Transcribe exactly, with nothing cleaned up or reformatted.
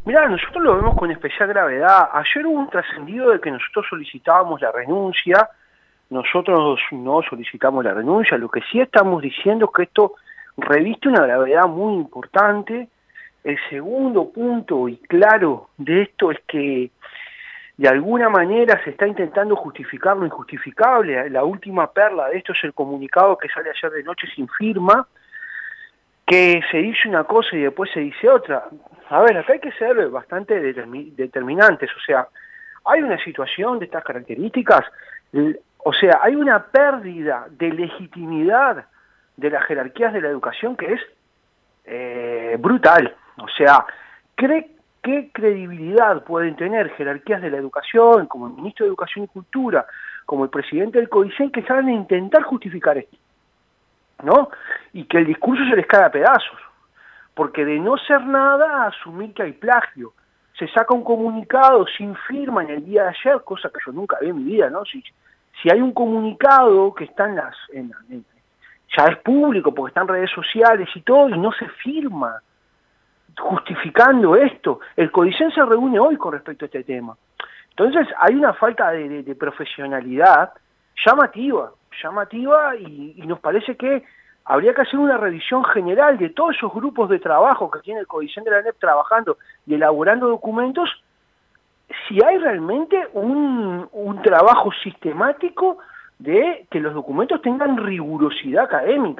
Mirá, nosotros lo vemos con especial gravedad. Ayer hubo un trascendido de que nosotros solicitábamos la renuncia. Nosotros no solicitamos la renuncia. Lo que sí estamos diciendo es que esto reviste una gravedad muy importante. El segundo punto y claro de esto es que de alguna manera se está intentando justificar lo injustificable. La última perla de esto es el comunicado que sale ayer de noche sin firma, que se dice una cosa y después se dice otra. A ver, acá hay que ser bastante determin determinantes, o sea, hay una situación de estas características, o sea, hay una pérdida de legitimidad de las jerarquías de la educación que es eh, brutal. O sea, ¿cree, ¿qué credibilidad pueden tener jerarquías de la educación, como el ministro de Educación y Cultura, como el presidente del CODICEN, que saben intentar justificar esto, ¿no? Y que el discurso se les cae a pedazos, porque de no ser nada, asumir que hay plagio. Se saca un comunicado sin firma en el día de ayer, cosa que yo nunca vi en mi vida, ¿no? Si, si hay un comunicado que está en las... En, en, ya es público, porque está en redes sociales y todo, y no se firma justificando esto. El CODICEN se reúne hoy con respecto a este tema. Entonces hay una falta de, de, de profesionalidad llamativa, llamativa y, y nos parece que habría que hacer una revisión general de todos esos grupos de trabajo que tiene el CODICEN de la ANEP trabajando y elaborando documentos, si hay realmente un, un trabajo sistemático de que los documentos tengan rigurosidad académica.